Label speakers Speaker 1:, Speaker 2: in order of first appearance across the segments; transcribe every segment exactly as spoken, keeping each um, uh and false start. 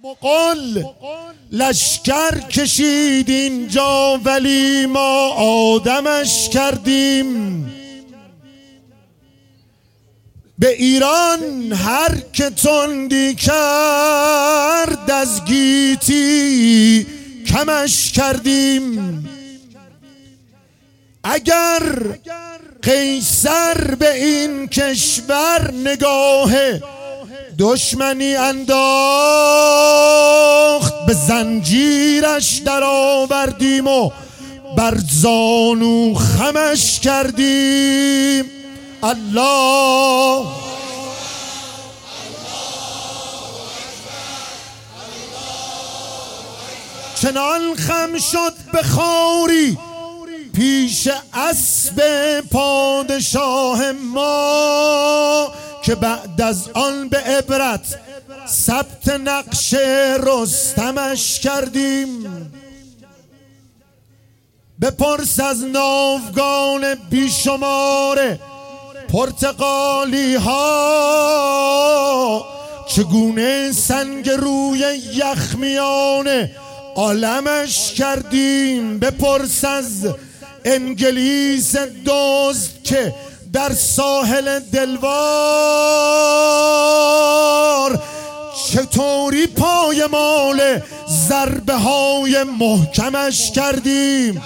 Speaker 1: مقل لشکر کشید اینجا ولی ما آدمش کردیم. به ایران هر که تندی کرد از گیتی کمش کردیم. اگر قیصر به این کشور نگاه دشمنی انداخت به زنجیرش در آوردیم و بر زانو خمش کردیم. الله چنان خم شد به خواری پیش اسب پادشاه ما که بعد از آن به عبرت ثبت نقش رستمش کردیم. بپرس از ناوگان بیشمار پرتغالی ها چگونه سنگ روی یخ میان عالمش کردیم. بپرس از انگلیس دزد که در ساحل دلوار چطوری پایمال ضربه های محکمش کردیم.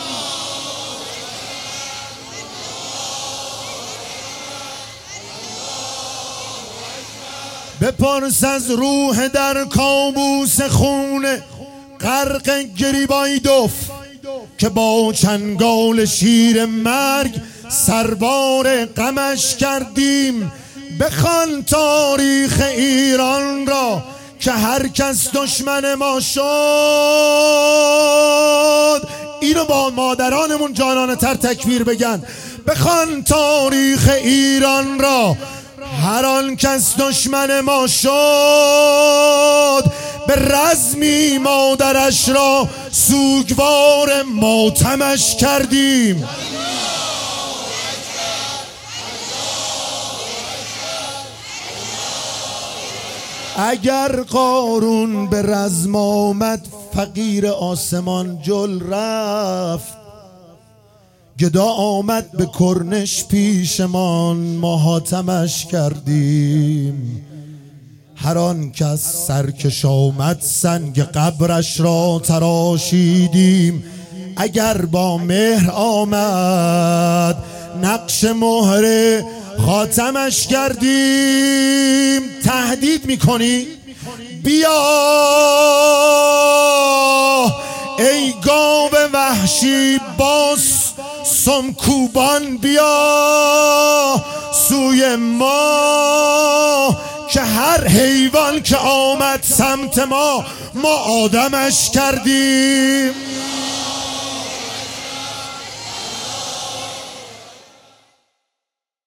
Speaker 1: بپرس از روح در کابوس خون غرق گریبایدوف که با چنگال شیر مرگ سربار غمش کردیم. بخوان تاریخ ایران را که هر کس دشمن ما شد، اینو با مادرانمون جانانه تر تکبیر بگن. بخوان تاریخ ایران را هر آن کس دشمن ما شد به رزمی مادرش را سوگوار ماتمش کردیم. اگر قارون به رزم آمد فقیر آسمان جل رفت، گدا آمد به کرنش پیشمان ما حاتمش کردیم. هر آن کس سرکش آمد سنگ قبرش را تراشیدیم. اگر با مهر آمد نقش مهر خاتمش کردیم. تهدید میکنی؟ بیا ای گاو وحشی باز سمکوبان، بیا سوی ما که هر حیوان که آمد سمت ما ما آدمش کردیم.